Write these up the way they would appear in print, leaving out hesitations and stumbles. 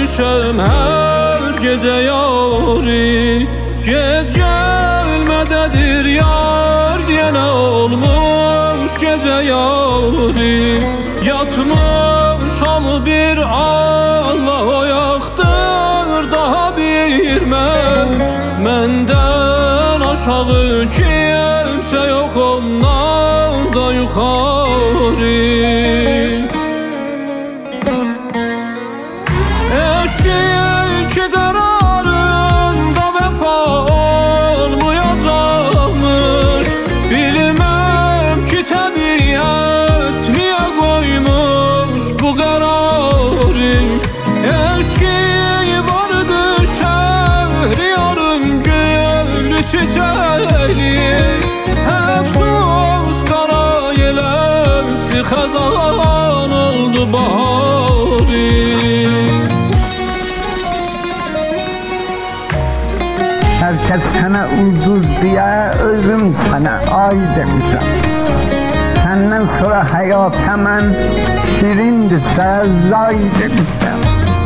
düşem her gece yari. Gec gelmededir yar diyene olmuş gece yari. Yatmış hamı bir Allah oyaqdır daha bir menden aşağı kimse yok ondan da yukarı. Eşkin ki kararında vefa olmayacakmış. Bilmem ki təbiət niye koymuş bu kararı. Eşkin vardı şehriyarım gülü çiçeği. Əfsus qara yelezli xəzan oldu bahari. Herkes sana ucuz diye özüm sana ay demişim. Senden sonra hayat hemen şirindirse zay demişim.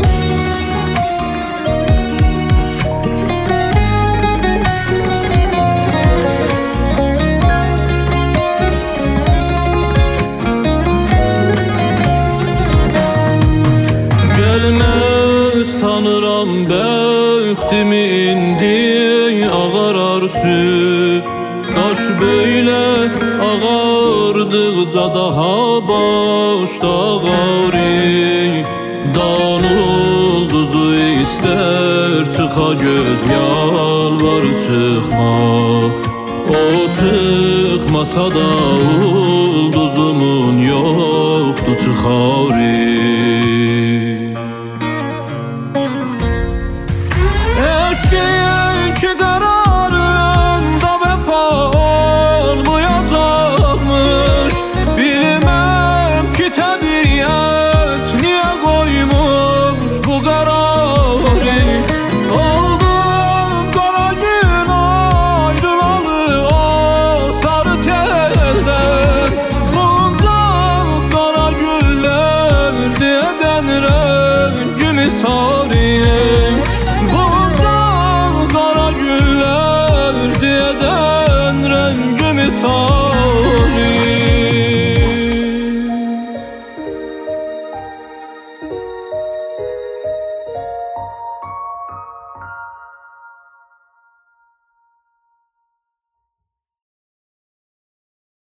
Gelmez tanıram bəxtimi indi ağarar süz. Daş böyle ağardıqca daha başda ağarı. Dan ulduzu ister çıxa göz yalvar çıxma. O çıxmasa da ulduzumun yoxdur çıxarı.